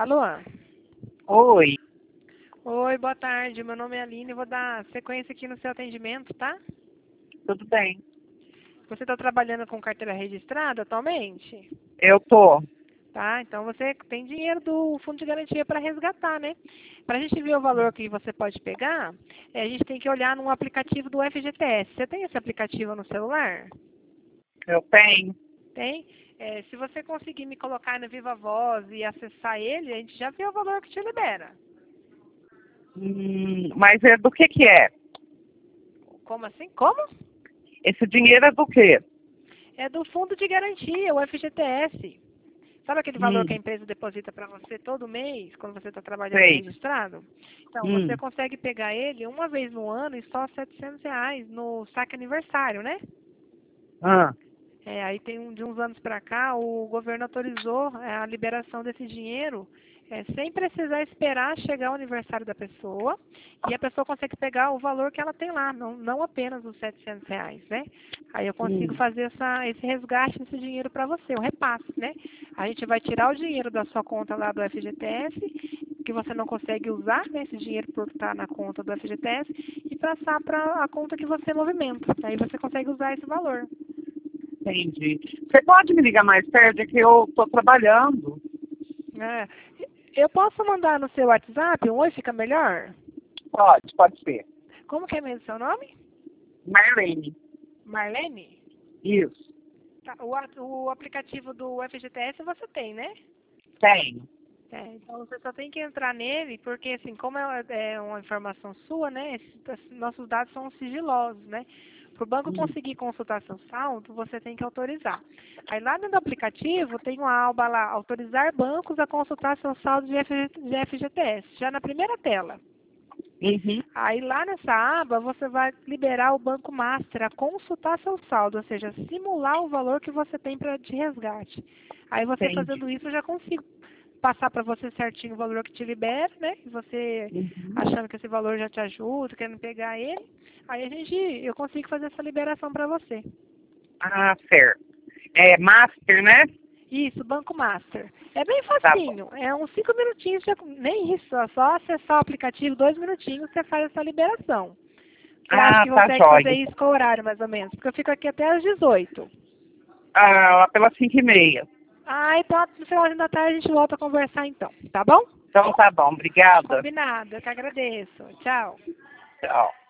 Alô? Oi, Oi, boa tarde. Meu nome é Aline. Vou dar sequência aqui no seu atendimento, tá? tudo bem? Você está trabalhando com carteira registrada atualmente? Eu tô. Tá, então você tem dinheiro do fundo de garantia para resgatar, né? Para a gente ver o valor que você pode pegar, a gente tem que olhar num aplicativo do FGTS. Você tem esse aplicativo no celular? Eu tenho. Tem? Se você conseguir me colocar no Viva Voz e acessar ele, a gente já vê o valor que te libera. Mas é do que é? Como assim? Como? Esse dinheiro é do quê? É do fundo de garantia, o FGTS. Sabe aquele valor que a Hum, empresa deposita para você todo mês, quando você está trabalhando sei. registrado? Então, você Hum, consegue pegar ele uma vez no ano e só R$ 700 no saque aniversário, né? ah, Aí tem de uns anos para cá, o governo autorizou a liberação desse dinheiro sem precisar esperar chegar o aniversário da pessoa, e a pessoa consegue pegar o valor que ela tem lá, não apenas os R$ 700, né? Aí eu consigo hum, fazer esse resgate desse dinheiro para você, o repasse, né? A gente vai tirar o dinheiro da sua conta lá do FGTS, que você não consegue usar, né, esse dinheiro por estar na conta do FGTS, e passar para a conta que você movimenta. Aí você consegue usar esse valor. entendi. Você pode me ligar mais tarde, é que eu tô trabalhando. É. Eu posso mandar no seu WhatsApp um oi, fica melhor? Pode ser. Como que é mesmo seu nome? Marlene. Marlene? Isso, Tá, o aplicativo do FGTS você tem, né? tenho. Então você só tem que entrar nele, porque assim, como é uma informação sua, né? Nossos dados são sigilosos, né? Para o banco Hum, conseguir consultar seu saldo, você tem que autorizar. Aí lá dentro do aplicativo tem uma aba lá, autorizar bancos a consultar seu saldo de FGTS, já na primeira tela. uhum, Aí lá nessa aba você vai liberar o Banco Master a consultar seu saldo, ou seja, simular o valor que você tem para de resgate. Aí você entendi. fazendo isso eu já consigo passar para você certinho o valor que te libera, né? E você Uhum. achando que esse valor já te ajuda, querendo pegar ele, aí eu consigo fazer essa liberação para você. Ah, certo. É Master, né? Isso, Banco Master. É bem Tá bom. facinho, é uns 5 minutinhos, nem isso, é só acessar o aplicativo, 2 minutinhos, você faz essa liberação. Você acha Ah, que tá consegue fazer jóia. isso com o horário, mais ou menos? Porque eu fico aqui até às 18. Ah, lá pelas 5:30. Ah, então no finalzinho da tarde a gente volta a conversar então, tá bom? Então tá bom, obrigada. Combinado, eu que agradeço. Tchau. Tchau.